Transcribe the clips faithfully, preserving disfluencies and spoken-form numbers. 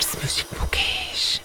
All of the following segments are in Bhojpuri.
Music Mukesh.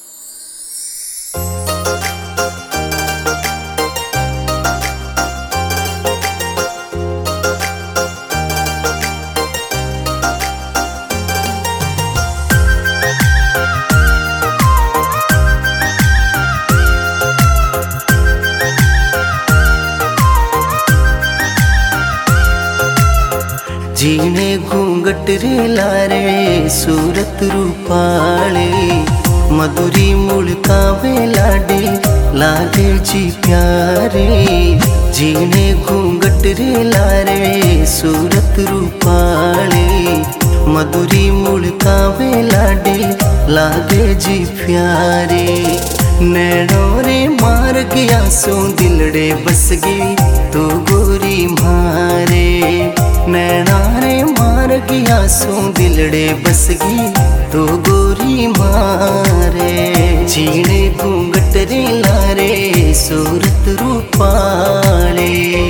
जीने घूंघट रे लारे सूरत रूपाले मधुरी मुड़कावे लाडे लागे जी प्यारे। जीने घूंघट रे लारे सूरत रूपाले मधुरी मुड़कावे लाडे लागे जी प्यारे। नैनों रे मार गया सो दिलड़े बस गई तो गोरी मारे। नैना रे मार गया सो दिलड़े बस गई तो गोरी मारे। जीने घूंघट रे लारे सूरत रूपाले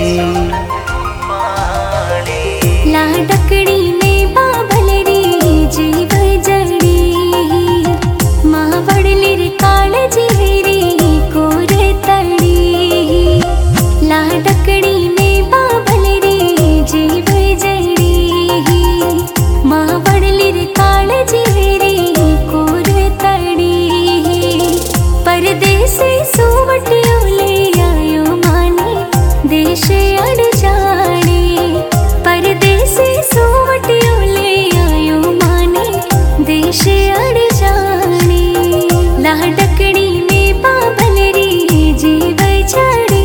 लाडकड़ी में बाबलरी जीव जड़ी मावड़लिर काल जीरी कोर तड़ी। लाडकड़ी में बाबलरी जीव जड़ी मावड़लिर काल जीरी कोर तड़ी। परदेसी सोवटियो ले आयो माने देश अड़ जाने। परदेसी सोवटियो ले आयो माने देश अड़ जाने। लाडकड़ी में बाबलरी जीव जड़ी।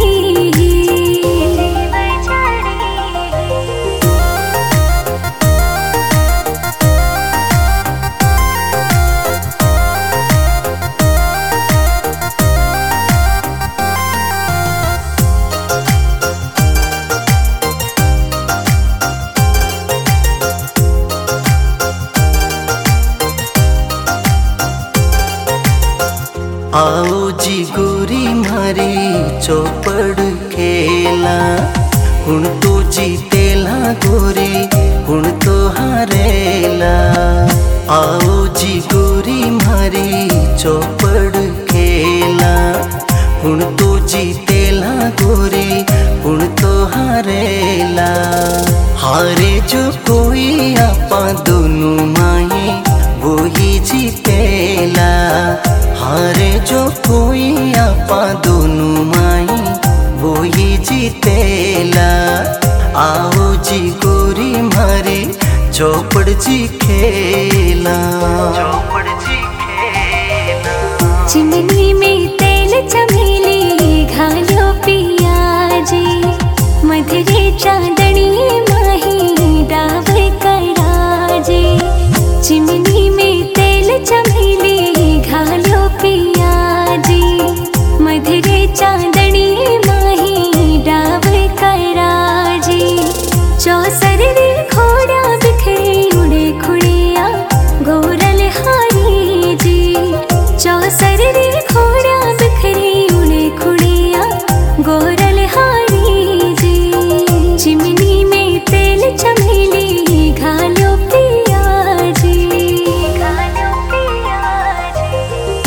आओ जी गोरी मारी चौपड़ खेला हुण तो जीतेला गोरी हुण तो हारेला। आओ जी गोरी मारी चौपड़ खेला हुण तो जीतेला गोरी हुण तो हारेला। हारे जो कोई आपा दोनों माए वो ही जीतेला। हारे जो कोई आपा दोनों माई वो ही जीतेला। आओ जी गोरी मारी चौपड़ जी खेला चौपड़ जी खेला। चिमनी में तेल चमेली घालो पिया जी मधुरे चांदनी माही डाव करा जी। चिमनी में तेल चमेली घालो पिया जी मधुरे चांदनी माही डाव करा जी। चौसर रे घोड़ा बिखरे उड़े खुड़िया गोरल हारी जी। चौसर रे घोड़ा बिखरे उड़े खुड़िया गोरल हारी जी। चिमनी में तेल चमेली घालो पिया जी घालो पिया जी।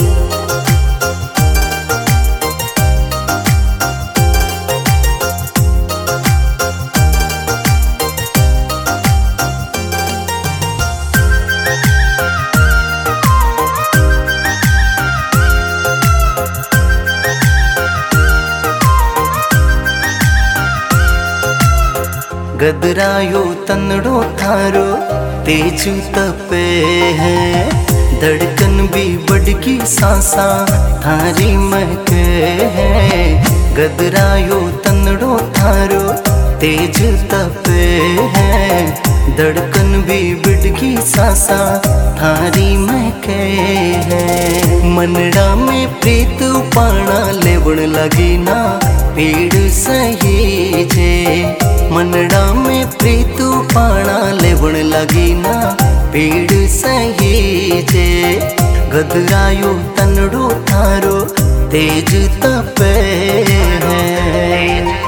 गदरायो तनड़ो थारो तेज तपे है। धड़कन भी बढ़गी सांसा थारी महके है। गदरायो तनड़ो थारो तेज तपे है। धड़कन भी बढ़गी सांसा थारी महके है। मनड़ा में प्रीत पाना लेवण लगी ना पेड़ सही जे। मनड़ा में प्रीत पाना लेवण लगी ना पेड़ सही जे। गदरायो तनड़ो थारो तेज तपे है।